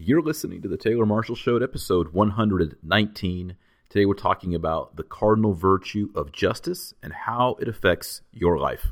You're listening to the Taylor Marshall Show, episode 119. Today we're talking about the cardinal virtue of justice and how it affects your life.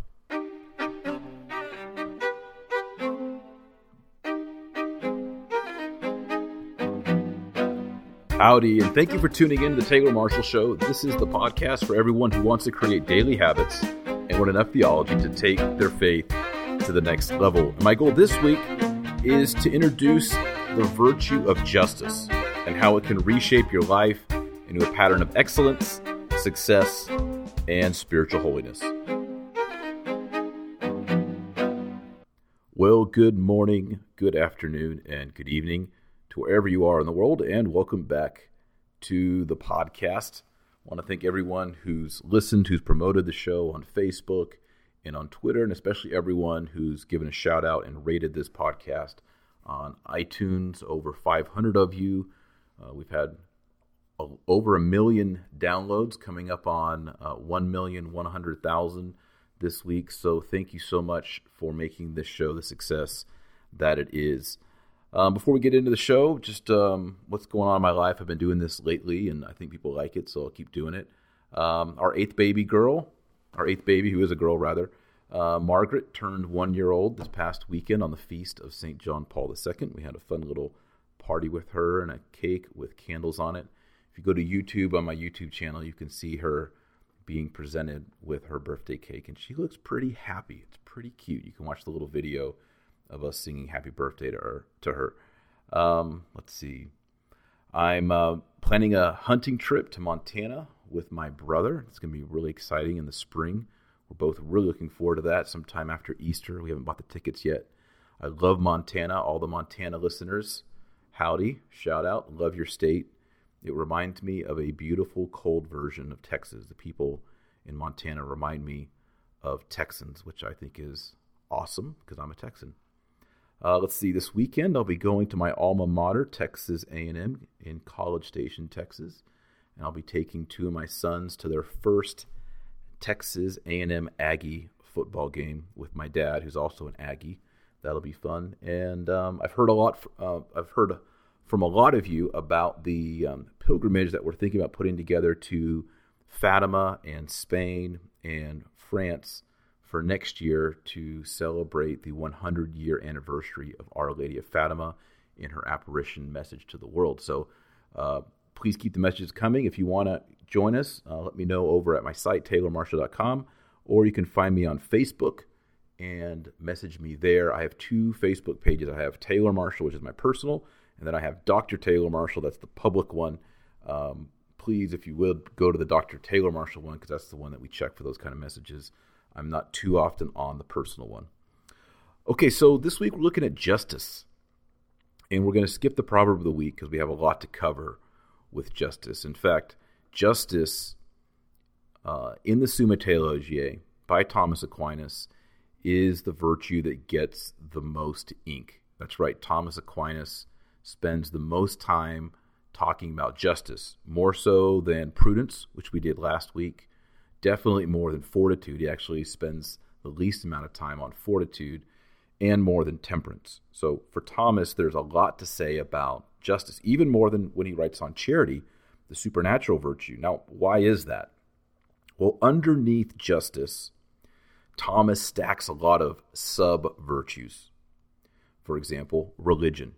Howdy, and thank you for tuning in to the Taylor Marshall Show. This is the podcast for everyone who wants to create daily habits and want enough theology to take their faith to the next level. And my goal this week is to introduce the virtue of justice and how it can reshape your life into a pattern of excellence, success, and spiritual holiness. Well, good morning, good afternoon, and good evening to wherever you are in the world, and welcome back to the podcast. I want to thank everyone who's listened, who's promoted the show on Facebook and on Twitter, and especially everyone who's given a shout out and rated this podcast on iTunes. Over 500 of you. We've had over 1 million downloads, coming up on 1,100,000 this week. So thank you so much for making this show the success that it is. Before we get into the show, just what's going on in my life. I've been doing this lately, and I think people like it, so I'll keep doing it. Our eighth baby, who is a girl rather, Margaret, turned 1 year old this past weekend on the feast of St. John Paul II. We had a fun little party with her and a cake with candles on it. If you go to YouTube, on my YouTube channel, you can see her being presented with her birthday cake, and she looks pretty happy. It's pretty cute. You can watch the little video of us singing happy birthday to her. Let's see. I'm planning a hunting trip to Montana with my brother. It's going to be really exciting in the spring. We're both really looking forward to that sometime after Easter. We haven't bought the tickets yet. I love Montana. All the Montana listeners, howdy, shout out, love your state. It reminds me of a beautiful cold version of Texas. The people in Montana remind me of Texans, which I think is awesome because I'm a Texan. Let's see, this weekend I'll be going to my alma mater, Texas A&M, in College Station, Texas. And I'll be taking two of my sons to their first Texas A&M Aggie football game with my dad, who's also an Aggie. That'll be fun. And I've heard from a lot of you about the pilgrimage that we're thinking about putting together to Fatima and Spain and France for next year to celebrate the 100-year anniversary of Our Lady of Fatima in her apparition message to the world. So please keep the messages coming. If you want to join us, let me know over at my site, taylormarshall.com, or you can find me on Facebook and message me there. I have two Facebook pages. I have Taylor Marshall, which is my personal, and then I have Dr. Taylor Marshall. That's the public one. Please, if you would, go to the Dr. Taylor Marshall one because that's the one that we check for those kind of messages. I'm not too often on the personal one. Okay, so this week we're looking at justice. And we're going to skip the proverb of the week because we have a lot to cover with justice. In fact, justice in the Summa Theologiae by Thomas Aquinas is the virtue that gets the most ink. That's right, Thomas Aquinas spends the most time talking about justice, more so than prudence, which we did last week. Definitely more than fortitude. He actually spends the least amount of time on fortitude and more than temperance. So for Thomas, there's a lot to say about justice, even more than when he writes on charity, the supernatural virtue. Now, why is that? Well, underneath justice, Thomas stacks a lot of sub-virtues. For example, religion,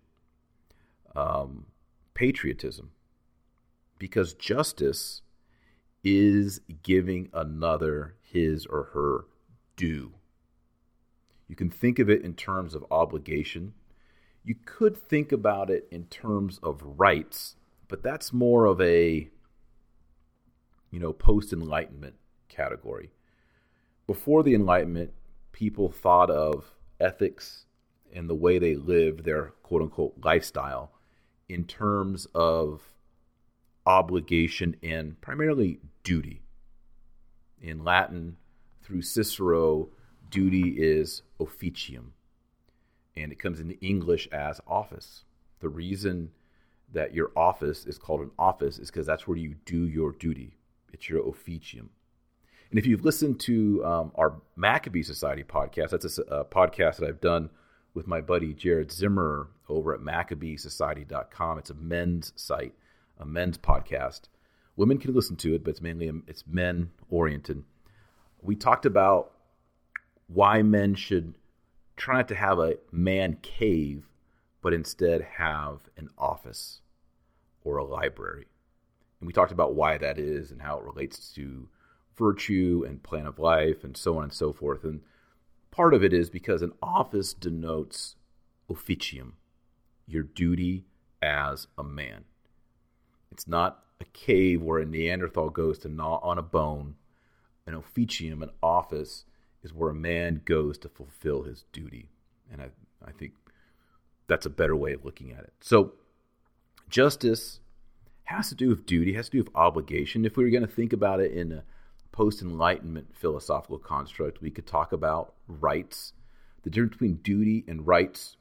patriotism, because justice is giving another his or her due. You can think of it in terms of obligation. You could think about it in terms of rights, but that's more of a, post-Enlightenment category. Before the Enlightenment, people thought of ethics and the way they lived their quote-unquote lifestyle in terms of obligation and primarily duty. In Latin, through Cicero, duty is officium, and it comes into English as office. The reason that your office is called an office is because that's where you do your duty. It's your officium. And if you've listened to our Maccabee Society podcast, that's a podcast that I've done with my buddy Jared Zimmer over at MaccabeeSociety.com. It's a men's site, a men's podcast. Women can listen to it, but it's men oriented. We talked about why men should try not to have a man cave, but instead have an office or a library. And we talked about why that is and how it relates to virtue and plan of life and so on and so forth. And part of it is because an office denotes officium, your duty as a man. It's not a cave where a Neanderthal goes to gnaw on a bone. An officium, an office, is where a man goes to fulfill his duty. And I think that's a better way of looking at it. So justice has to do with duty, has to do with obligation. If we were going to think about it in a post-Enlightenment philosophical construct, we could talk about rights. The difference between duty and rights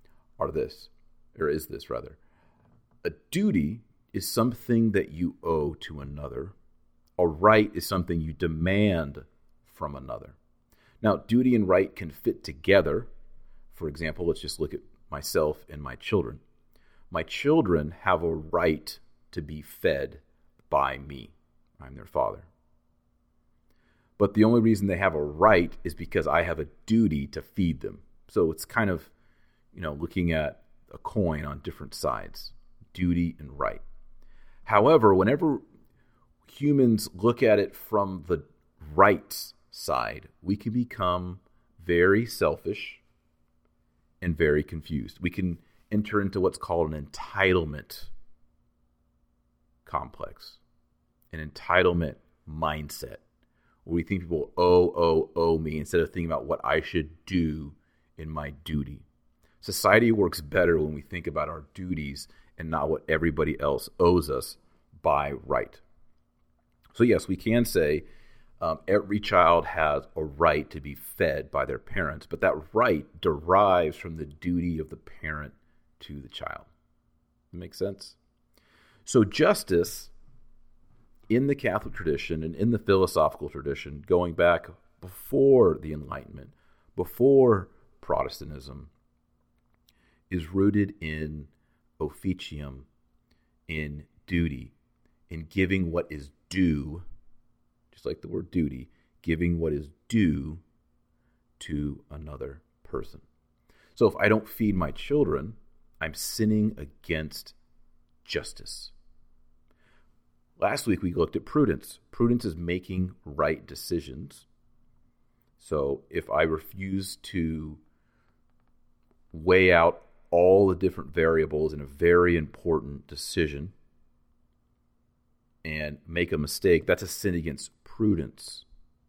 is this. A duty is something that you owe to another. A right is something you demand from another. Now, duty and right can fit together. For example, let's just look at myself and my children. My children have a right to be fed by me. I'm their father. But the only reason they have a right is because I have a duty to feed them. So it's kind of, looking at a coin on different sides, duty and right. However, whenever humans look at it from the rights side, we can become very selfish and very confused. We can enter into what's called an entitlement complex, an entitlement mindset, where we think people owe me instead of thinking about what I should do in my duty. Society works better when we think about our duties and not what everybody else owes us by right. So yes, we can say every child has a right to be fed by their parents, but that right derives from the duty of the parent to the child. That makes sense? So justice in the Catholic tradition and in the philosophical tradition, going back before the Enlightenment, before Protestantism, is rooted in officium, in duty, in giving what is due, just like the word duty, giving what is due to another person. So if I don't feed my children, I'm sinning against justice. Last week we looked at prudence. Prudence is making right decisions. So if I refuse to weigh out all the different variables in a very important decision and make a mistake, that's a sin against prudence.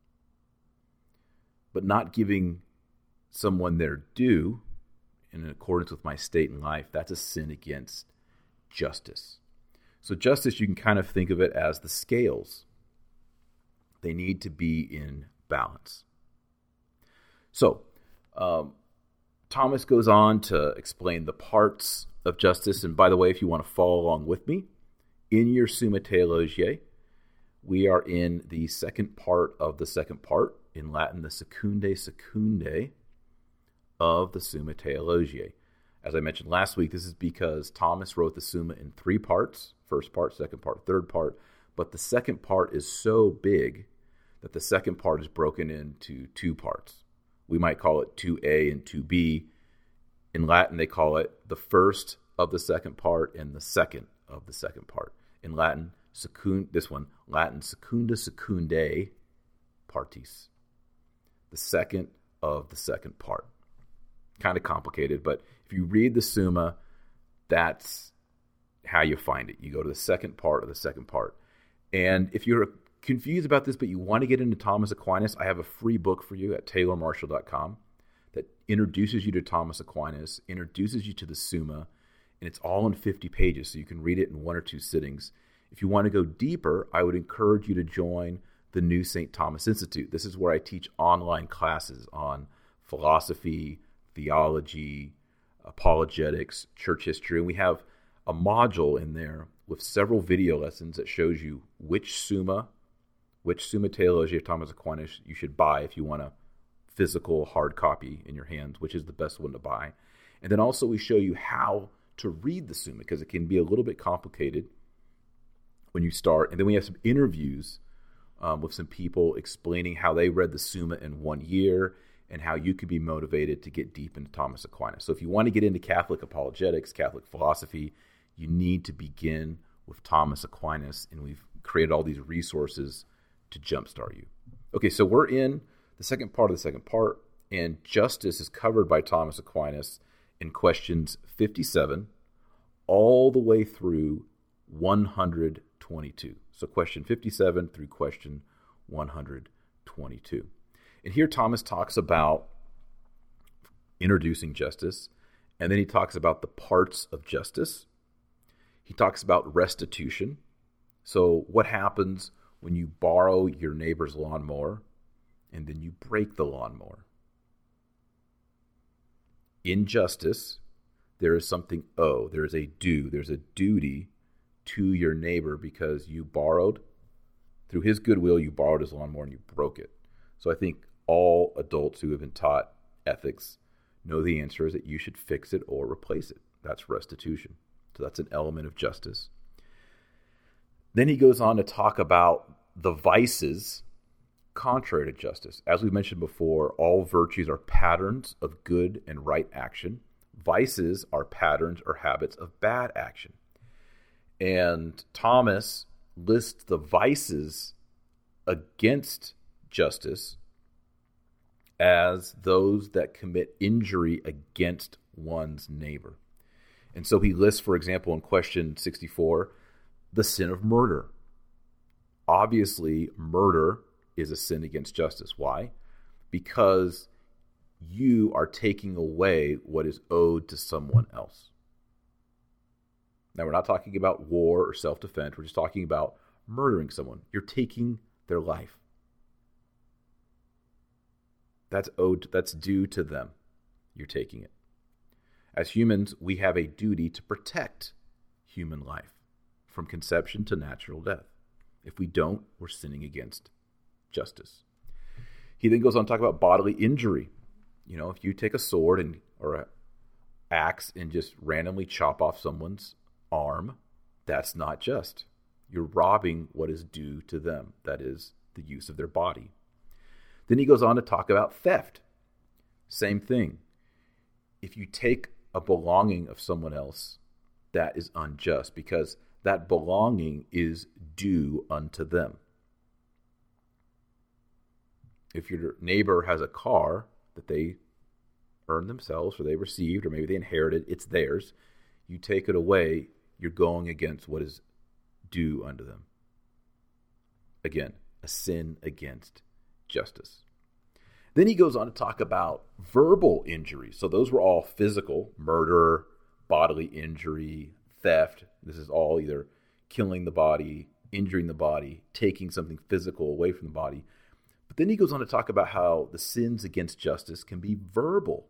But not giving someone their due in accordance with my state in life, that's a sin against justice. So justice, you can kind of think of it as the scales. They need to be in balance. So, Thomas goes on to explain the parts of justice. And by the way, if you want to follow along with me, in your Summa Theologiae, we are in the second part of the second part, in Latin, the Secundae Secundae of the Summa Theologiae. As I mentioned last week, this is because Thomas wrote the Summa in 3 parts, first part, second part, third part, but the second part is so big that the second part is broken into 2 parts. We might call it 2a and 2b. In Latin, they call it the first of the second part and the second of the second part. In Latin, Latin secunda secundae partis, the second of the second part. Kind of complicated, but if you read the Summa, that's how you find it. You go to the second part of the second part. And if you're confused about this, but you want to get into Thomas Aquinas, I have a free book for you at taylormarshall.com that introduces you to Thomas Aquinas, introduces you to the Summa, and it's all in 50 pages, so you can read it in 1 or 2 sittings. If you want to go deeper, I would encourage you to join the New St. Thomas Institute. This is where I teach online classes on philosophy, theology, apologetics, church history, and we have a module in there with several video lessons that shows you which Summa Theologiae of Thomas Aquinas you should buy if you want to physical hard copy in your hands, which is the best one to buy. And then also we show you how to read the Summa, because it can be a little bit complicated when you start. And then we have some interviews with some people explaining how they read the Summa in 1 year and how you could be motivated to get deep into Thomas Aquinas. So if you want to get into Catholic apologetics, Catholic philosophy, you need to begin with Thomas Aquinas, and we've created all these resources to jumpstart you. Okay, so we're in the second part of the second part, and justice is covered by Thomas Aquinas in questions 57 all the way through 122. So question 57 through question 122. And here Thomas talks about introducing justice, and then he talks about the parts of justice. He talks about restitution. So what happens when you borrow your neighbor's lawnmower and then you break the lawnmower? In justice, there is something owed. There is a due. There's a duty to your neighbor because you borrowed, through his goodwill, you borrowed his lawnmower and you broke it. So I think all adults who have been taught ethics know the answer is that you should fix it or replace it. That's restitution. So that's an element of justice. Then he goes on to talk about the vices contrary to justice. As we mentioned before, all virtues are patterns of good and right action. Vices are patterns or habits of bad action. And Thomas lists the vices against justice as those that commit injury against one's neighbor. And so he lists, for example, in question 64, the sin of murder. Obviously, murder is a sin against justice. Why? Because you are taking away what is owed to someone else. Now, we're not talking about war or self-defense. We're just talking about murdering someone. You're taking their life. That's owed. That's due to them. You're taking it. As humans, we have a duty to protect human life from conception to natural death. If we don't, we're sinning against justice. He then goes on to talk about bodily injury. You know, if you take a sword or an axe and just randomly chop off someone's arm, that's not just. You're robbing what is due to them. That is the use of their body. Then he goes on to talk about theft. Same thing. If you take a belonging of someone else, that is unjust because that belonging is due unto them. If your neighbor has a car that they earned themselves or they received or maybe they inherited, it's theirs. You take it away, you're going against what is due unto them. Again, a sin against justice. Then he goes on to talk about verbal injuries. So those were all physical, murder, bodily injury, theft. This is all either killing the body, injuring the body, taking something physical away from the body. But then he goes on to talk about how the sins against justice can be verbal.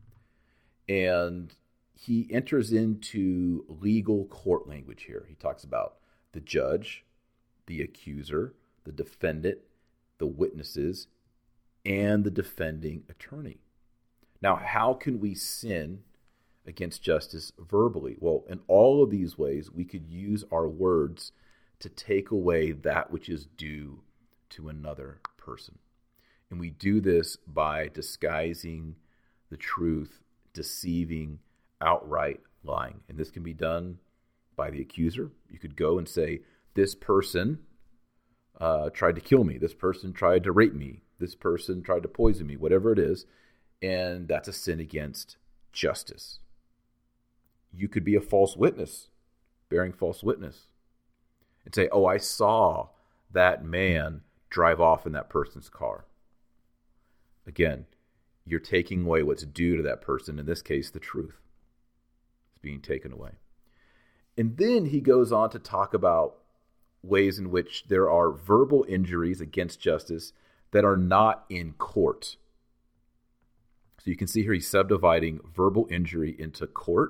And he enters into legal court language here. He talks about the judge, the accuser, the defendant, the witnesses, and the defending attorney. Now, how can we sin against justice verbally? Well, in all of these ways, we could use our words to take away that which is due to another person. And we do this by disguising the truth, deceiving, outright lying. And this can be done by the accuser. You could go and say, this person tried to kill me. This person tried to rape me. This person tried to poison me, whatever it is. And that's a sin against justice. You could be a false witness, bearing false witness, and say, oh, I saw that man drive off in that person's car. Again, you're taking away what's due to that person, in this case, the truth. It's being taken away. And then he goes on to talk about ways in which there are verbal injuries against justice that are not in court. So you can see here he's subdividing verbal injury into court.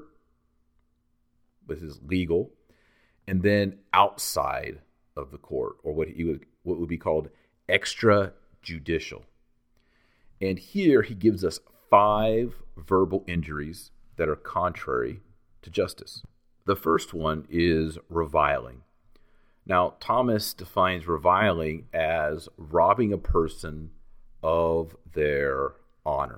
This is legal. And then outside of the court, or what would be called extrajudicial. And here he gives us 5 verbal injuries that are contrary to justice. The first one is reviling. Now, Thomas defines reviling as robbing a person of their honor.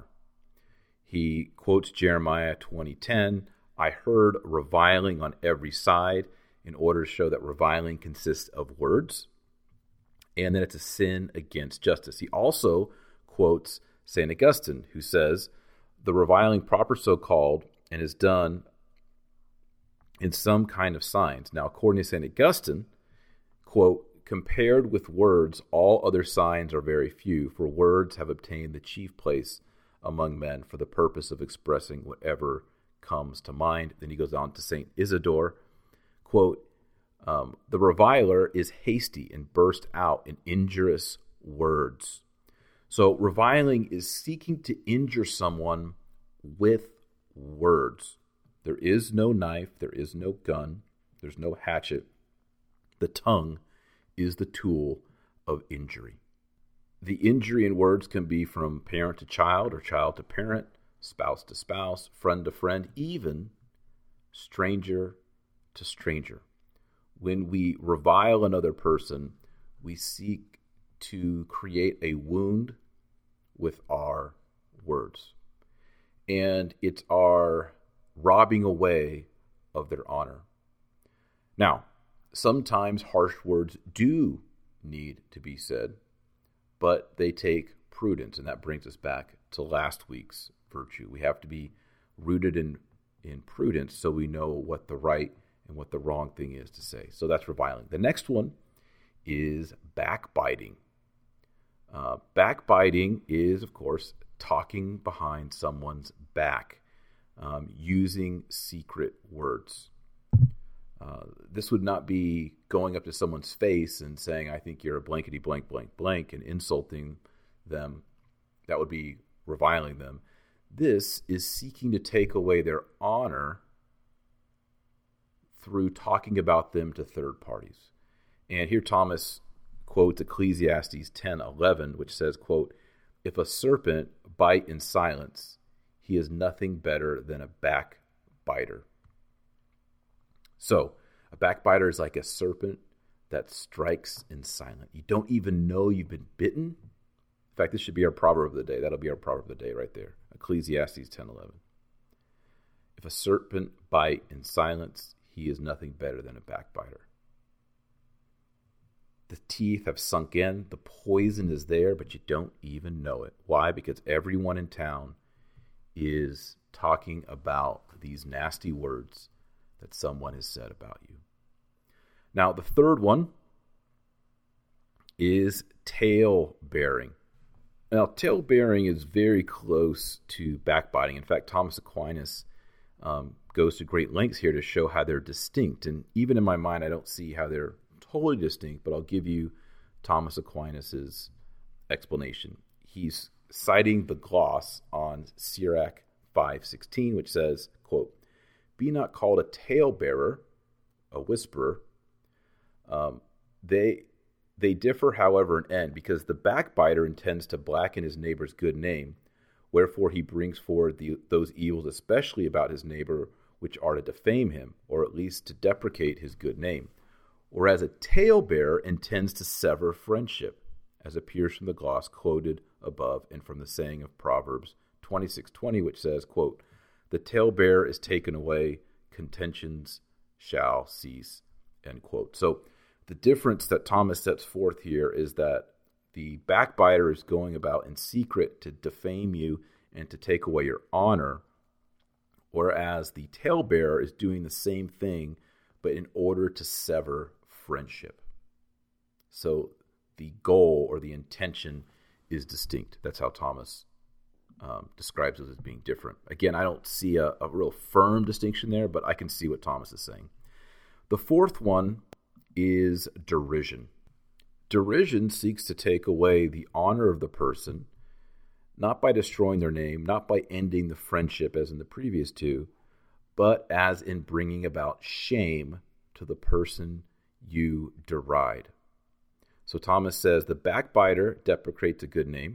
He quotes Jeremiah 20:10, "I heard reviling on every side," in order to show that reviling consists of words, and that it's a sin against justice. He also quotes St. Augustine, who says, "The reviling proper so called and is done in some kind of signs." Now, according to St. Augustine, quote, "Compared with words, all other signs are very few, for words have obtained the chief place among men for the purpose of expressing whatever comes to mind." Then he goes on to St. Isidore, quote, "The reviler is hasty and bursts out in injurious words." So reviling is seeking to injure someone with words. There is no knife, there is no gun, there's no hatchet. The tongue is the tool of injury. The injury in words can be from parent to child or child to parent, spouse to spouse, friend to friend, even stranger to stranger. When we revile another person, we seek to create a wound with our words. And it's our robbing away of their honor. Now, sometimes harsh words do need to be said, but they take prudence, and that brings us back to last week's virtue. We have to be rooted in prudence so we know what the right and what the wrong thing is to say. So that's reviling. The next one is backbiting. Backbiting is, of course, talking behind someone's back, using secret words. This would not be going up to someone's face and saying, "I think you're a blankety blank blank blank," and insulting them. That would be reviling them. This is seeking to take away their honor through talking about them to third parties. And here Thomas quotes Ecclesiastes 10:11, which says, quote, "If a serpent bite in silence, he is nothing better than a backbiter." So, a backbiter is like a serpent that strikes in silence. You don't even know you've been bitten. In fact, this should be our proverb of the day. That'll be our proverb of the day right there. Ecclesiastes 10:11. If a serpent bite in silence, he is nothing better than a backbiter. The teeth have sunk in. The poison is there, but you don't even know it. Why? Because everyone in town is talking about these nasty words that someone has said about you. Now, the third one is tale-bearing. Now, tale-bearing is very close to backbiting. In fact, Thomas Aquinas goes to great lengths here to show how they're distinct. And even in my mind, I don't see how they're totally distinct, but I'll give you Thomas Aquinas' explanation. He's citing the gloss on Sirach 5:16, which says, quote, "Be not called a talebearer, a whisperer. They differ, however, in end, because the backbiter intends to blacken his neighbor's good name, wherefore he brings forward those evils, especially about his neighbor, which are to defame him, or at least to deprecate his good name. Whereas a talebearer intends to sever friendship, as appears from the gloss quoted above and from the saying of Proverbs 26:20, which says, quote, "The talebearer is taken away, contentions shall cease," end quote. So the difference that Thomas sets forth here is that the backbiter is going about in secret to defame you and to take away your honor, whereas the talebearer is doing the same thing, but in order to sever friendship. So the goal or the intention is distinct. That's how Thomas describes it as being different. Again, I don't see a real firm distinction there, but I can see what Thomas is saying. The fourth one is derision. Derision seeks to take away the honor of the person, not by destroying their name, not by ending the friendship as in the previous two, but as in bringing about shame to the person you deride. So Thomas says the backbiter deprecates a good name,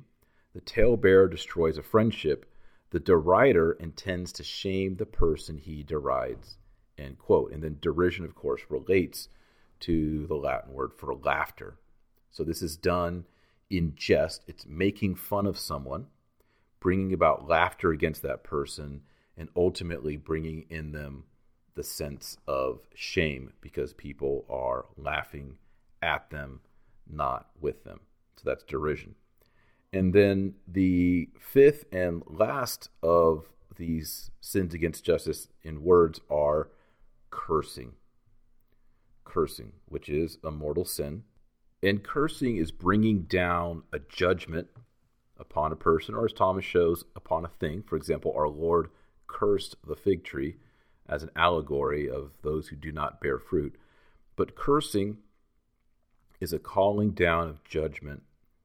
The talebearer destroys a friendship. The derider intends to shame the person he derides, end quote. And then derision, of course, relates to the Latin word for laughter. So this is done in jest. It's making fun of someone, bringing about laughter against that person, and ultimately bringing in them the sense of shame because people are laughing at them, not with them. So that's derision. And then the fifth and last of these sins against justice in words are cursing. Cursing, which is a mortal sin. And cursing is bringing down a judgment upon a person, or as Thomas shows, upon a thing. For example, our Lord cursed the fig tree as an allegory of those who do not bear fruit. But cursing is a calling down of judgment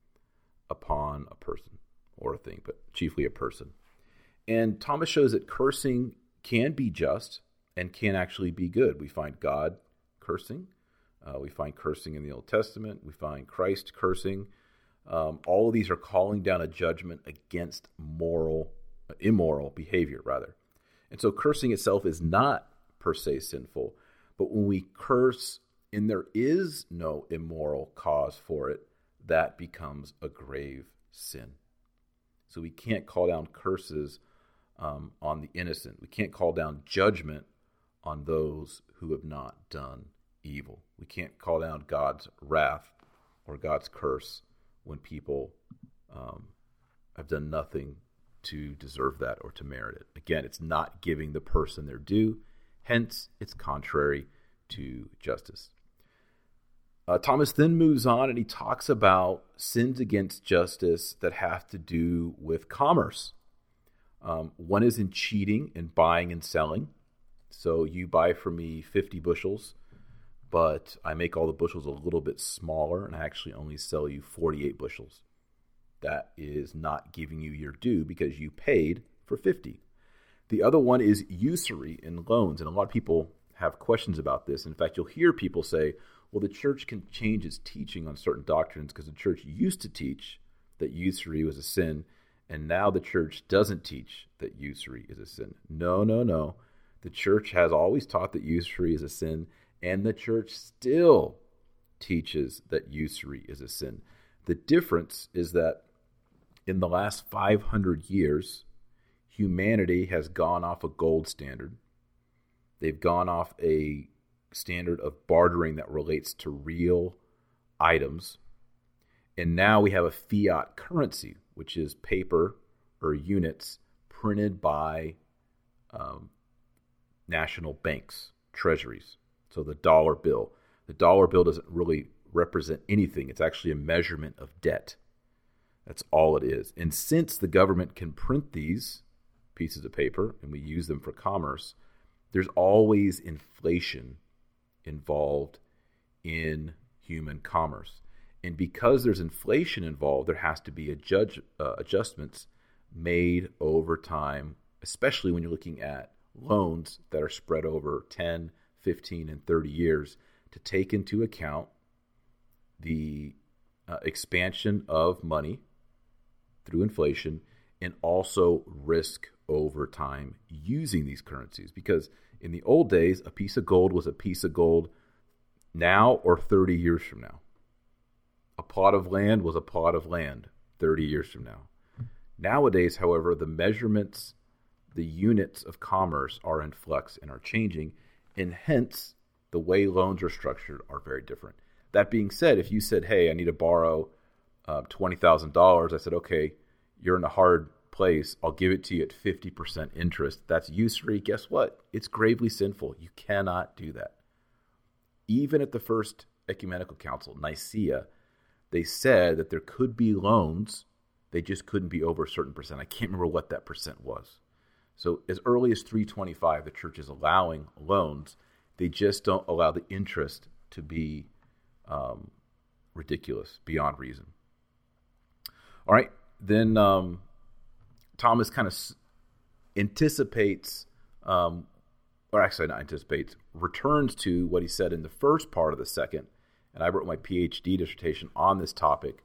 upon a person or a thing, but chiefly a person. And Thomas shows that cursing can be just and can actually be good. We find God cursing. We find cursing in the Old Testament. We find Christ cursing. All of these are calling down a judgment against immoral behavior, rather. And so cursing itself is not per se sinful, but when we curse and there is no immoral cause for it, that becomes a grave sin. So we can't call down curses on the innocent. We can't call down judgment on those who have not done evil. We can't call down God's wrath or God's curse when people have done nothing to deserve that or to merit it. Again, it's not giving the person their due. Hence, it's contrary to justice. Thomas then moves on and he talks about sins against justice that have to do with commerce. One is in cheating and buying and selling. So you buy from me 50 bushels, but I make all the bushels a little bit smaller and I actually only sell you 48 bushels. That is not giving you your due because you paid for 50. The other one is usury in loans. And a lot of people have questions about this. In fact, you'll hear people say, well, the church can change its teaching on certain doctrines because the church used to teach that usury was a sin, and now the church doesn't teach that usury is a sin. No. The church has always taught that usury is a sin, and the church still teaches that usury is a sin. The difference is that in the last 500 years, humanity has gone off a gold standard. They've gone off a standard of bartering that relates to real items. And now we have a fiat currency, which is paper or units printed by national banks, treasuries. So the dollar bill. The dollar bill doesn't really represent anything. It's actually a measurement of debt. That's all it is. And since the government can print these pieces of paper and we use them for commerce, there's always inflation involved in human commerce. And because there's inflation involved, there has to be adjustments made over time, especially when you're looking at loans that are spread over 10, 15, and 30 years to take into account the expansion of money through inflation and also risk over time using these currencies. Because in the old days, a piece of gold was a piece of gold now or 30 years from now. A plot of land was a plot of land 30 years from now. Nowadays, however, the measurements, the units of commerce are in flux and are changing, and hence the way loans are structured are very different. That being said, if you said, hey, I need to borrow $20,000, I said, okay, you're in a hard place. I'll give it to you at 50% interest. That's usury. Guess what? It's gravely sinful. You cannot do that. Even at the First Ecumenical Council, Nicaea, they said that there could be loans, they just couldn't be over a certain percent. I can't remember what that percent was. So as early as 325, the church is allowing loans. They just don't allow the interest to be ridiculous, beyond reason. All right, then Thomas kind of anticipates, or actually not anticipates, returns to what he said in the first part of the second, and I wrote my PhD dissertation on this topic,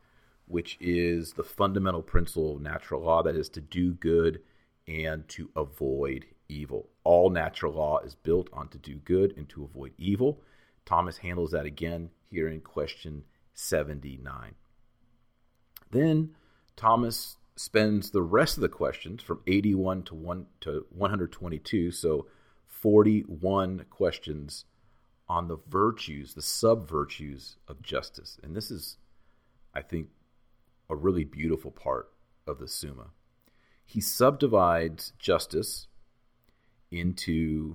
which is the fundamental principle of natural law, that is to do good and to avoid evil. All natural law is built on to do good and to avoid evil. Thomas handles that again here in question 79. Then Thomas spends the rest of the questions from 81 to 122, so 41 questions on the virtues, the sub-virtues of justice. And this is, I think, a really beautiful part of the Summa. He subdivides justice into,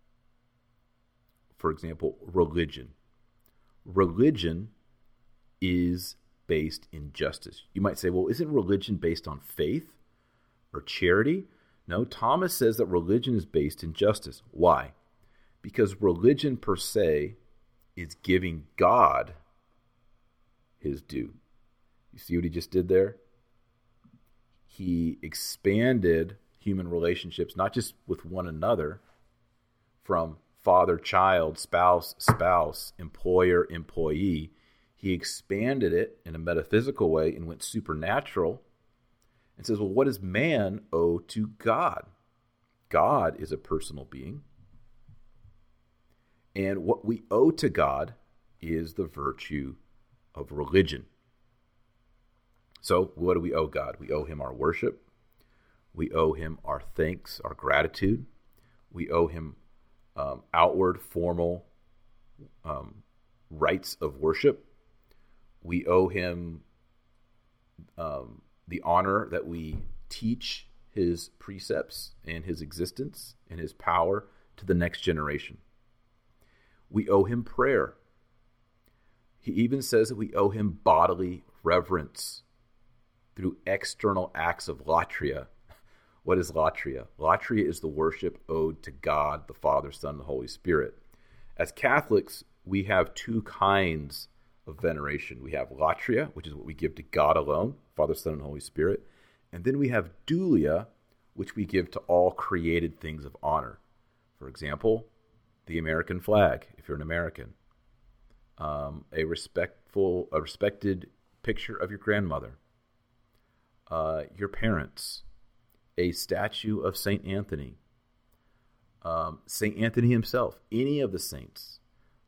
for example, religion. Religion is based in justice. You might say, well, isn't religion based on faith or charity? No, Thomas says that religion is based in justice. Why? Because religion per se is giving God his due. You see what he just did there? He expanded human relationships, not just with one another, from father-child, spouse-spouse, employer-employee. He expanded it in a metaphysical way and went supernatural and says, well, what does man owe to God? God is a personal being. And what we owe to God is the virtue of religion. So what do we owe God? We owe him our worship. We owe him our thanks, our gratitude. We owe him outward, formal rites of worship. We owe him the honor that we teach his precepts and his existence and his power to the next generation. We owe him prayer. He even says that we owe him bodily reverence through external acts of latria. What is latria? Latria is the worship owed to God, the Father, Son, and the Holy Spirit. As Catholics, we have two kinds of veneration. We have latria, which is what we give to God alone, Father, Son, and Holy Spirit. And then we have dulia, which we give to all created things of honor. For example, the American flag, if you're an American. A respected picture of your grandmother. Your parents. A statue of St. Anthony. St. Anthony himself. Any of the saints.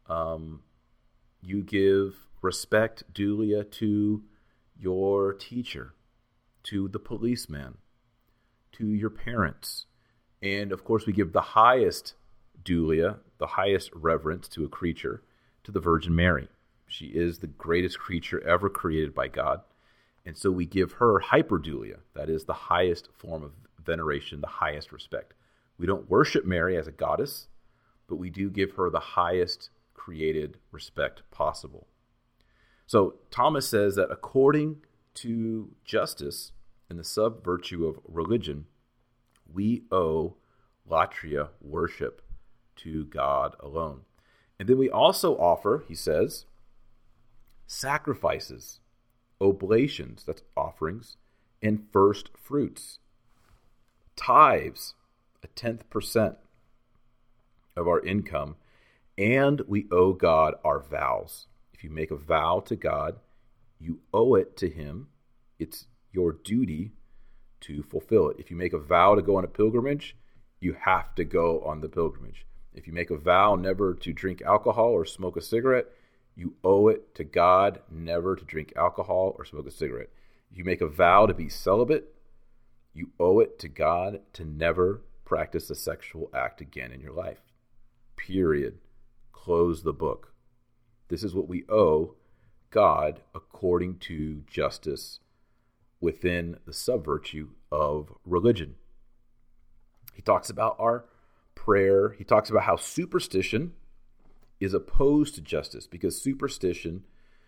You give respect, dulia, to your teacher, to the policeman, to your parents. And, of course, we give the highest dulia, the highest reverence to a creature, to the Virgin Mary. She is the greatest creature ever created by God. And so we give her hyperdulia. That is the highest form of veneration, the highest respect. We don't worship Mary as a goddess, but we do give her the highest created respect possible. So Thomas says that according to justice and the sub-virtue of religion, we owe latria, worship, to God alone. And then we also offer, he says, sacrifices, oblations, that's offerings, and first fruits, tithes, 1/10% of our income, and we owe God our vows. If you make a vow to God, you owe it to him. It's your duty to fulfill it. If you make a vow to go on a pilgrimage, you have to go on the pilgrimage. If you make a vow never to drink alcohol or smoke a cigarette, you owe it to God never to drink alcohol or smoke a cigarette. If you make a vow to be celibate, you owe it to God to never practice a sexual act again in your life. Period. Close the book. This is what we owe God according to justice within the sub-virtue of religion. He talks about our prayer. He talks about how superstition is opposed to justice, because superstition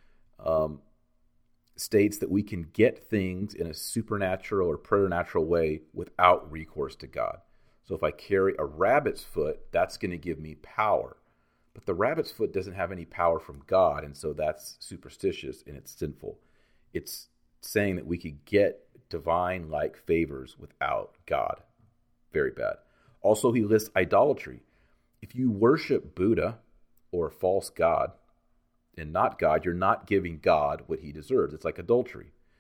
states that we can get things in a supernatural or preternatural way without recourse to God. So if I carry a rabbit's foot, that's going to give me power. But the rabbit's foot doesn't have any power from God, and so that's superstitious and it's sinful. It's saying that we could get divine-like favors without God. Very bad. Also, he lists idolatry. If you worship Buddha or a false god and not God, you're not giving God what he deserves. It's like adultery.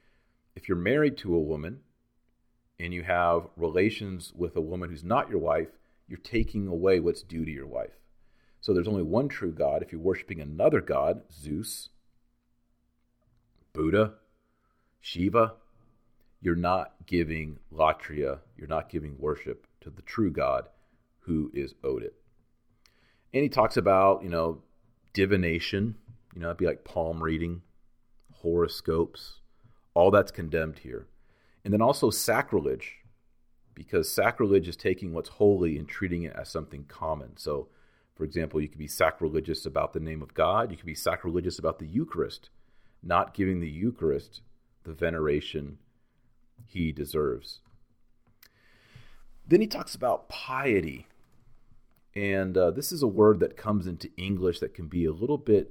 if you're married to a woman and you have relations with a woman who's not your wife, you're taking away what's due to your wife. So there's only one true God. If you're worshiping another god, Zeus, Buddha, Shiva, you're not giving latria, you're not giving worship to the true God who is owed it. And he talks about, divination, it'd be like palm reading, horoscopes, all that's condemned here. And then also sacrilege, because sacrilege is taking what's holy and treating it as something common. So, for example, you could be sacrilegious about the name of God. You could be sacrilegious about the Eucharist, not giving the Eucharist the veneration he deserves. Then he talks about piety. And this is a word that comes into English that can be a little bit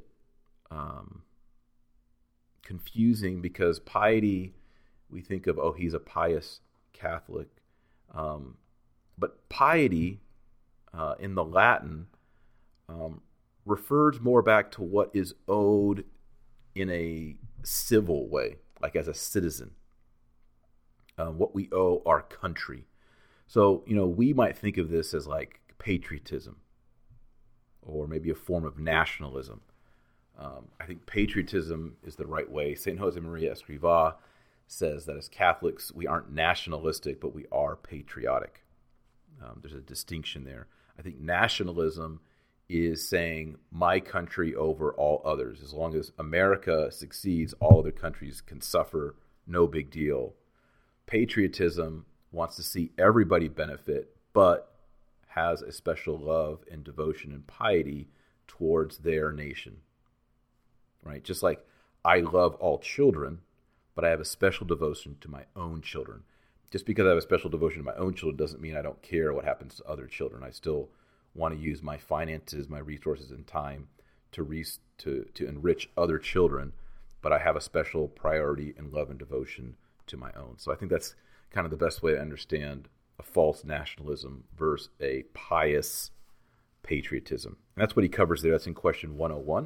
confusing, because piety, we think of, he's a pious Catholic. But piety in the Latin refers more back to what is owed in a civil way, like as a citizen, what we owe our country. So, we might think of this as like patriotism, or maybe a form of nationalism. I think patriotism is the right way. St. Josemaria Escrivá says that as Catholics, we aren't nationalistic, but we are patriotic. There's a distinction there. I think nationalism is saying my country over all others. As long as America succeeds, all other countries can suffer, no big deal. Patriotism wants to see everybody benefit, but has a special love and devotion and piety towards their nation. Right? Just like I love all children, but I have a special devotion to my own children. Just because I have a special devotion to my own children doesn't mean I don't care what happens to other children. I still want to use my finances, my resources, and time to enrich other children, but I have a special priority and love and devotion to my own. So I think that's kind of the best way to understand a false nationalism versus a pious patriotism. And that's what he covers there. That's in question 101.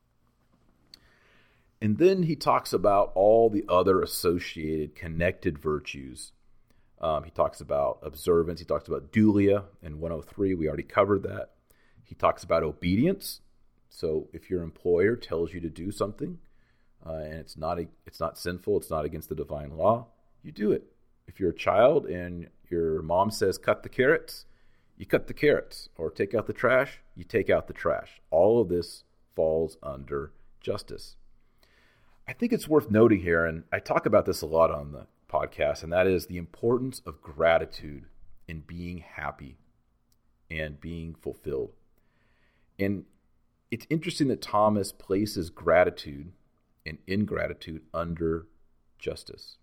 And then he talks about all the other associated connected virtues. He talks about observance. He talks about dulia in 103. We already covered that. He talks about obedience. So if your employer tells you to do something and it's not sinful, it's not against the divine law, you do it. If you're a child and your mom says cut the carrots, you cut the carrots. Or take out the trash, you take out the trash. All of this falls under justice. I think it's worth noting here, and I talk about this a lot on the podcast, and that is the importance of gratitude in being happy and being fulfilled. And it's interesting that Thomas places gratitude and ingratitude under justice.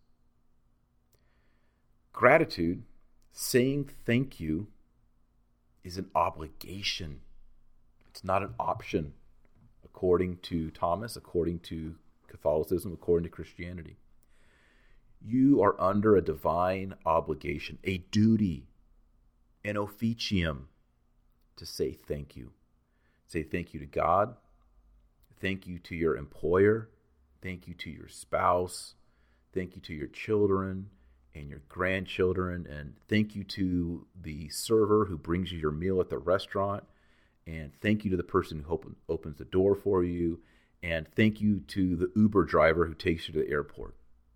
Gratitude, saying thank you, is an obligation. It's not an option, according to Thomas, according to Catholicism, according to Christianity. You are under a divine obligation, a duty, an officium, to say thank you. Say thank you to God. Thank you to your employer. Thank you to your spouse. Thank you to your children and your grandchildren. And thank you to the server who brings you your meal at the restaurant. And thank you to the person who opens the door for you. And thank you to the Uber driver who takes you to the airport.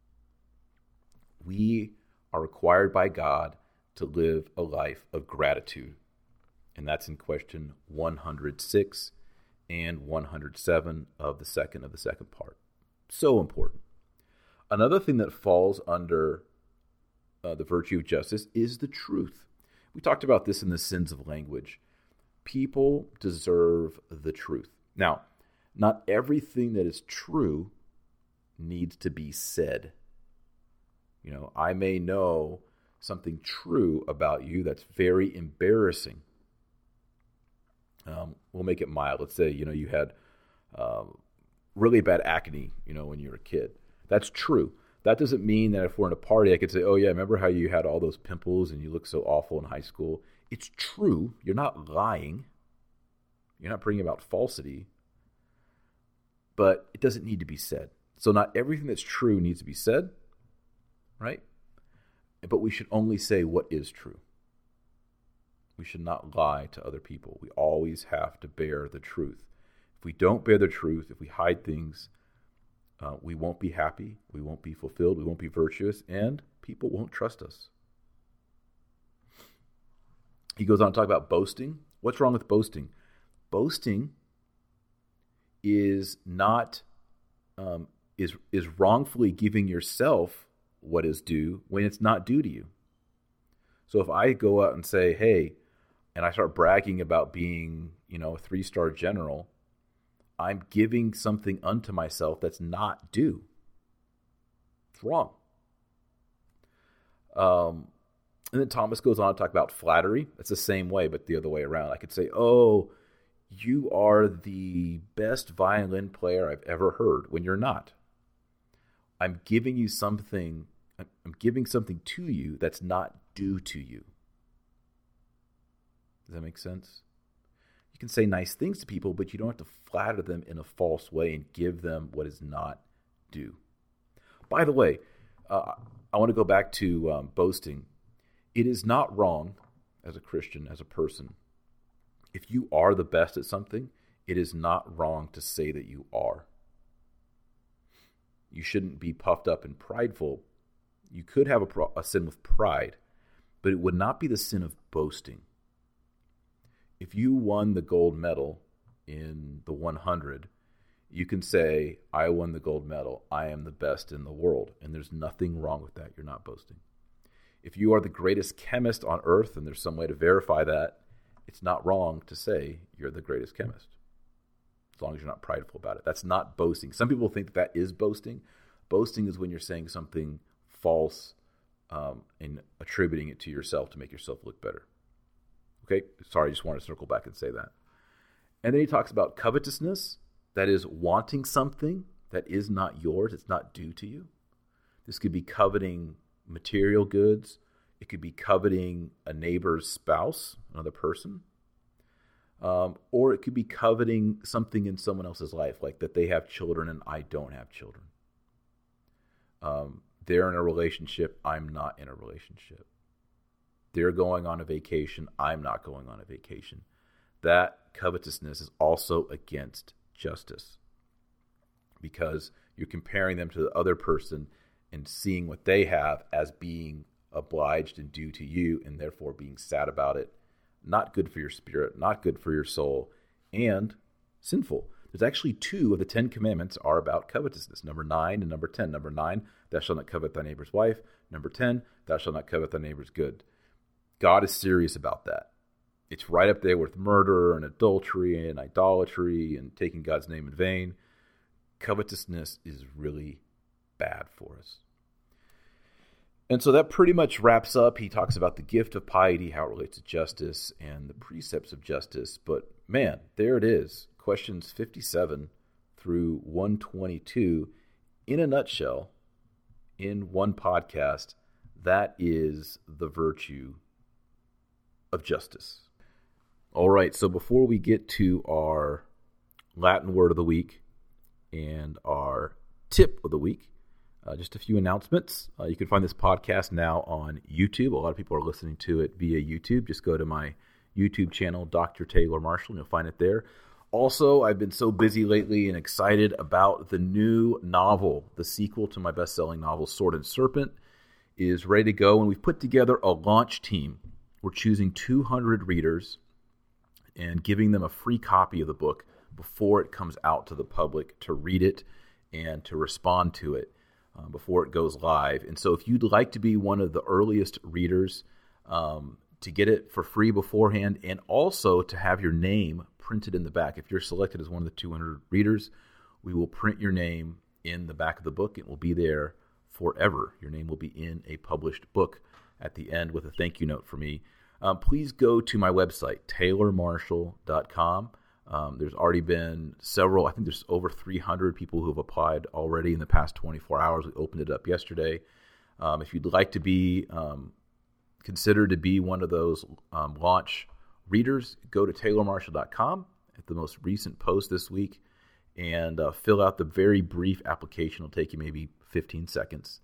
We are required by God to live a life of gratitude. And that's in question 106 and 107 of the second part. So important. Another thing that falls under the virtue of justice is the truth. We talked about this in the sins of language. People deserve the truth. Now, not everything that is true needs to be said. I may know something true about you that's very embarrassing. We'll make it mild. Let's say, you had really bad acne, when you were a kid. That's true. That doesn't mean that if we're in a party, I could say, oh yeah, remember how you had all those pimples and you looked so awful in high school? It's true. You're not lying. You're not bringing about falsity. But it doesn't need to be said. So not everything that's true needs to be said. right? But we should only say what is true. We should not lie to other people. We always have to bear the truth. If we don't bear the truth, if we hide things, we won't be happy, we won't be fulfilled, we won't be virtuous, and people won't trust us. He goes on to talk about boasting. What's wrong with boasting? Boasting is not is wrongfully giving yourself what is due when it's not due to you. So if I go out and say, hey, and I start bragging about being, a 3-star general, I'm giving something unto myself that's not due. It's wrong. And then Thomas goes on to talk about flattery. It's the same way, but the other way around. I could say, oh, you are the best violin player I've ever heard, when you're not. I'm giving you something, I'm giving something to you that's not due to you. Does that make sense? You can say nice things to people, but you don't have to flatter them in a false way and give them what is not due. By the way, I want to go back to boasting. It is not wrong as a Christian, as a person. If you are the best at something, it is not wrong to say that you are. You shouldn't be puffed up and prideful. You could have a sin with pride, but it would not be the sin of boasting. If you won the gold medal in the 100, you can say, I won the gold medal. I am the best in the world. And there's nothing wrong with that. You're not boasting. If you are the greatest chemist on earth, and there's some way to verify that, it's not wrong to say you're the greatest chemist, as long as you're not prideful about it. That's not boasting. Some people think that is boasting. Boasting is when you're saying something false and attributing it to yourself to make yourself look better. Okay, sorry, I just wanted to circle back and say that. And then he talks about covetousness, that is wanting something that is not yours, it's not due to you. This could be coveting material goods. It could be coveting a neighbor's spouse, another person. Or it could be coveting something in someone else's life, like that they have children and I don't have children. They're in a relationship, I'm not in a relationship. They're going on a vacation, I'm not going on a vacation. That covetousness is also against justice, because you're comparing them to the other person and seeing what they have as being obliged and due to you, and therefore being sad about it. Not good for your spirit, not good for your soul, and sinful. There's actually 2 of the 10 commandments are about covetousness, number 9 and number 10. Number 9, thou shalt not covet thy neighbor's wife. Number 10, thou shalt not covet thy neighbor's good. God is serious about that. It's right up there with murder and adultery and idolatry and taking God's name in vain. Covetousness is really bad for us. And so that pretty much wraps up. He talks about the gift of piety, how it relates to justice, and the precepts of justice. But man, there it is. Questions 57 through 122 in a nutshell, in one podcast. That is the virtue of justice. All right, so before we get to our Latin word of the week and our tip of the week, just a few announcements. You can find this podcast now on YouTube. A lot of people are listening to it via YouTube. Just go to my YouTube channel, Dr. Taylor Marshall, and you'll find it there. Also, I've been so busy lately and excited about the new novel. The sequel to my best-selling novel, Sword and Serpent, is ready to go, and we've put together a launch team. We're choosing 200 readers and giving them a free copy of the book before it comes out to the public to read it and to respond to it before it goes live. And so if you'd like to be one of the earliest readers, to get it for free beforehand, and also to have your name printed in the back. If you're selected as one of the 200 readers, we will print your name in the back of the book. It will be there forever. Your name will be in a published book at the end with a thank you note for me. Please go to my website, taylormarshall.com. There's already been several, I think there's over 300 people who have applied already in the past 24 hours. We opened it up yesterday. If you'd like to be considered to be one of those launch readers, go to taylormarshall.com at the most recent post this week and fill out the very brief application. It'll take you maybe 15 seconds.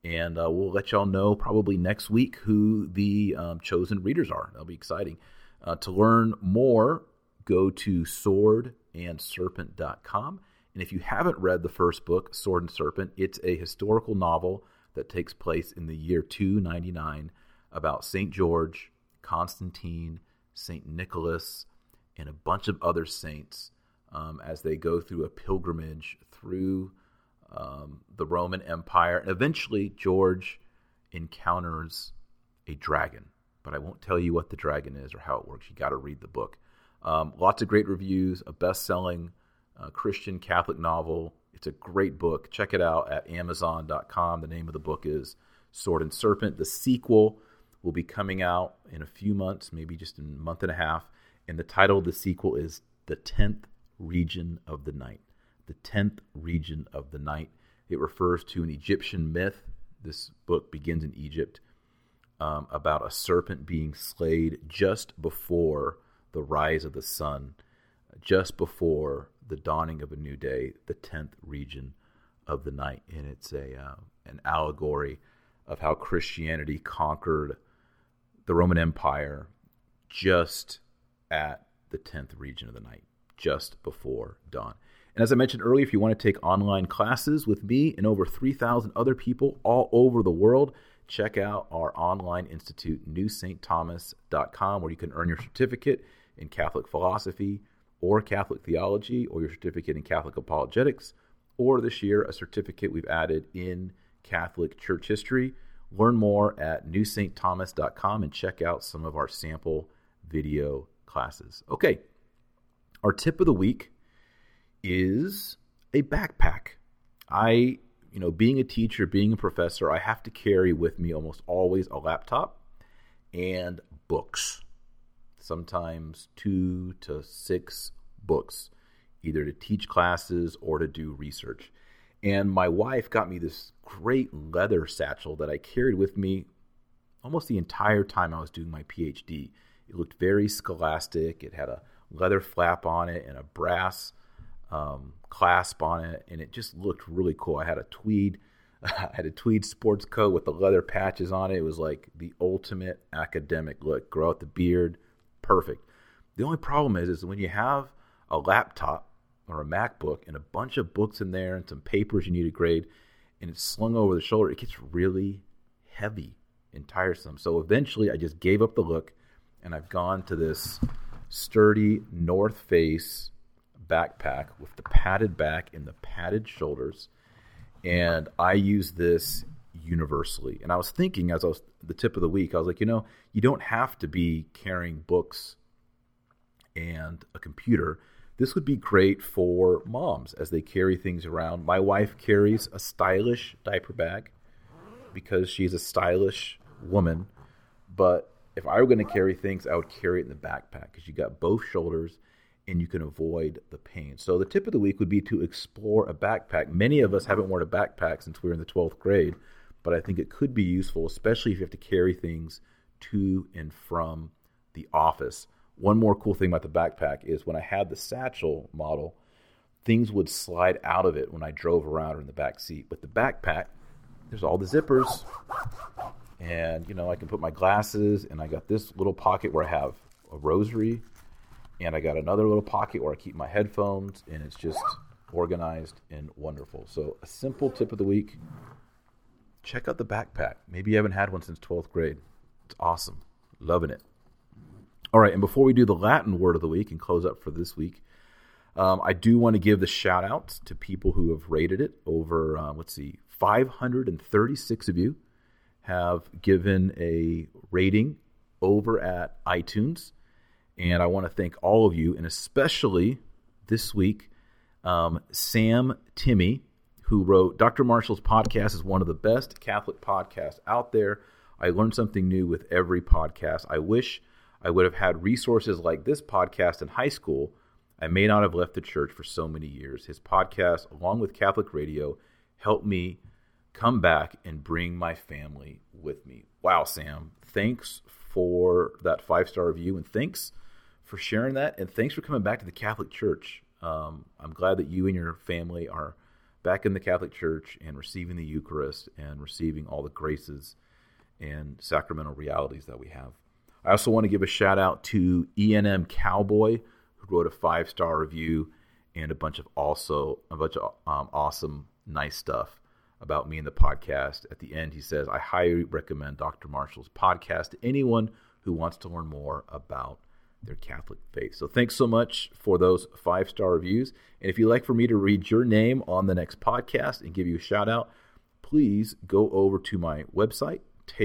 And we'll let y'all know probably next week who the chosen readers are. That'll be exciting. To learn more, go to swordandserpent.com. And if you haven't read the first book, Sword and Serpent, it's a historical novel that takes place in the year 299 about St. George, Constantine, St. Nicholas, and a bunch of other saints as they go through a pilgrimage through the Roman Empire. And eventually, George encounters a dragon. But I won't tell you what the dragon is or how it works. You got to read the book. Lots of great reviews, a best-selling Christian Catholic novel. It's a great book. Check it out at Amazon.com. The name of the book is Sword and Serpent. The sequel will be coming out in a few months, maybe just in a month and a half. And the title of the sequel is The 10th Region of the Night. The 10th Region of the Night. It refers to an Egyptian myth. This book begins in Egypt about a serpent being slayed just before the rise of the sun, just before the dawning of a new day, the 10th region of the night. And it's an allegory of how Christianity conquered the Roman Empire just at the 10th region of the night, just before dawn. And as I mentioned earlier, if you want to take online classes with me and over 3,000 other people all over the world, check out our online institute, newstthomas.com, where you can earn your certificate in Catholic philosophy or Catholic theology, or your certificate in Catholic apologetics, or this year a certificate we've added in Catholic church history. Learn more at newstthomas.com and check out some of our sample video classes. Okay, our tip of the week is a backpack. Being a teacher, being a professor, I have to carry with me almost always a laptop and books. Sometimes 2 to 6 books, either to teach classes or to do research. And my wife got me this great leather satchel that I carried with me almost the entire time I was doing my PhD. It looked very scholastic. It had a leather flap on it and a brass clasp on it, and it just looked really cool. I had a tweed sports coat with the leather patches on it. It was like the ultimate academic look. Grow out the beard, perfect. The only problem is when you have a laptop or a MacBook and a bunch of books in there and some papers you need to grade, and it's slung over the shoulder, it gets really heavy and tiresome. So eventually I just gave up the look, and I've gone to this sturdy North Face backpack with the padded back and the padded shoulders, and I use this universally. And I was thinking, as I was the tip of the week, I was like, you don't have to be carrying books and a computer. This would be great for moms as they carry things around. My wife carries a stylish diaper bag because she's a stylish woman, but if I were going to carry things, I would carry it in the backpack because you got both shoulders and you can avoid the pain. So the tip of the week would be to explore a backpack. Many of us haven't worn a backpack since we were in the 12th grade, but I think it could be useful, especially if you have to carry things to and from the office. One more cool thing about the backpack is when I had the satchel model, things would slide out of it when I drove around or in the back seat. With the backpack, there's all the zippers, and I can put my glasses, and I got this little pocket where I have a rosary, and I got another little pocket where I keep my headphones, and it's just organized and wonderful. So a simple tip of the week, check out the backpack. Maybe you haven't had one since 12th grade. It's awesome. Loving it. All right, and before we do the Latin word of the week and close up for this week, I do want to give the shout outs to people who have rated it. Over, 536 of you have given a rating over at iTunes. And I want to thank all of you, and especially this week, Sam Timmy, who wrote, Dr. Marshall's podcast is one of the best Catholic podcasts out there. I learned something new with every podcast. I wish I would have had resources like this podcast in high school. I may not have left the church for so many years. His podcast, along with Catholic radio, helped me come back and bring my family with me. Wow, Sam, thanks for that 5-star review, and thanks for sharing that, and thanks for coming back to the Catholic Church. I'm glad that you and your family are back in the Catholic Church and receiving the Eucharist and receiving all the graces and sacramental realities that we have. I also want to give a shout out to E&M Cowboy, who wrote a 5-star review and a bunch of awesome, nice stuff about me and the podcast. At the end, he says, I highly recommend Dr. Marshall's podcast to anyone who wants to learn more about their Catholic faith. So thanks so much for those 5-star reviews. And if you'd like for me to read your name on the next podcast and give you a shout out, please go over to my website,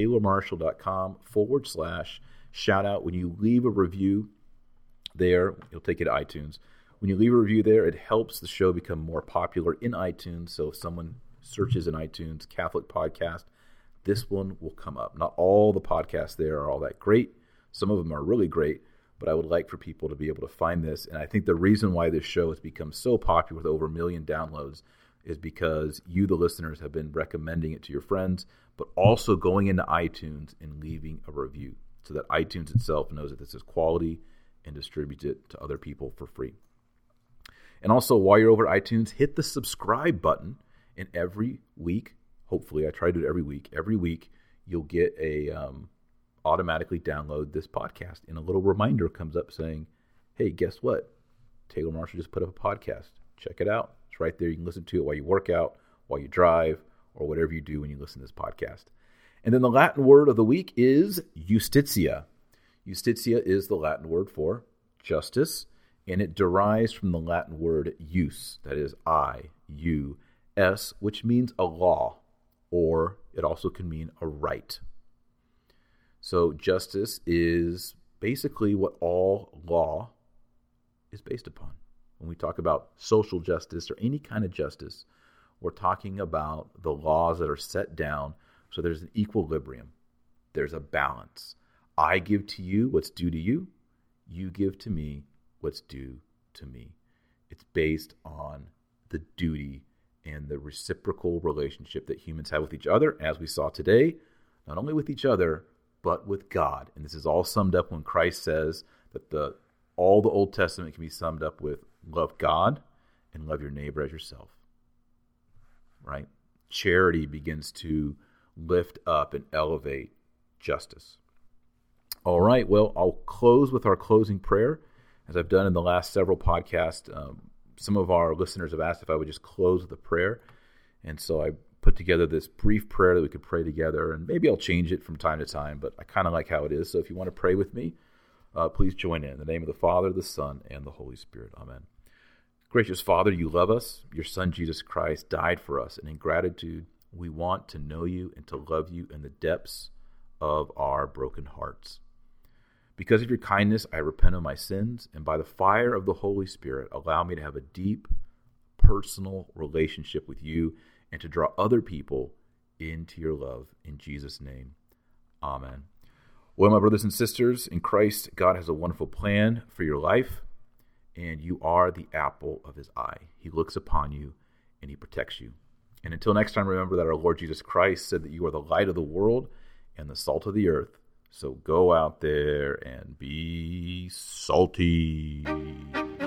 taylormarshall.com/shout out. When you leave a review there, you'll take it to iTunes. When you leave a review there, it helps the show become more popular in iTunes. So if someone searches in iTunes, Catholic podcast, this one will come up. Not all the podcasts there are all that great. Some of them are really great, but I would like for people to be able to find this. And I think the reason why this show has become so popular with over 1 million downloads is because you, the listeners, have been recommending it to your friends, but also going into iTunes and leaving a review so that iTunes itself knows that this is quality and distributes it to other people for free. And also, while you're over at iTunes, hit the subscribe button, and every week, hopefully, I try to do it every week, you'll get a automatically download this podcast, and a little reminder comes up saying, hey, guess what? Taylor Marshall just put up a podcast. Check it out. It's right there. You can listen to it while you work out, while you drive, or whatever you do when you listen to this podcast. And then the Latin word of the week is justitia. Justitia is the Latin word for justice, and it derives from the Latin word jus, that is I-U-S, which means a law, or it also can mean a right. So justice is basically what all law is based upon. When we talk about social justice or any kind of justice, we're talking about the laws that are set down so there's an equilibrium. There's a balance. I give to you what's due to you. You give to me what's due to me. It's based on the duty and the reciprocal relationship that humans have with each other, as we saw today, not only with each other, but with God. And this is all summed up when Christ says that all the Old Testament can be summed up with love God and love your neighbor as yourself. Right? Charity begins to lift up and elevate justice. All right, well, I'll close with our closing prayer. As I've done in the last several podcasts, some of our listeners have asked if I would just close with a prayer. And so I put together this brief prayer that we could pray together, and maybe I'll change it from time to time, but I kind of like how it is. So if you want to pray with me, please join in. In the name of the Father, the Son, and the Holy Spirit. Amen. Gracious Father, you love us. Your Son, Jesus Christ, died for us. And in gratitude, we want to know you and to love you in the depths of our broken hearts. Because of your kindness, I repent of my sins, and by the fire of the Holy Spirit, allow me to have a deep, personal relationship with you and to draw other people into your love. In Jesus' name, amen. Well, my brothers and sisters, in Christ, God has a wonderful plan for your life, and you are the apple of his eye. He looks upon you, and he protects you. And until next time, remember that our Lord Jesus Christ said that you are the light of the world and the salt of the earth. So go out there and be salty.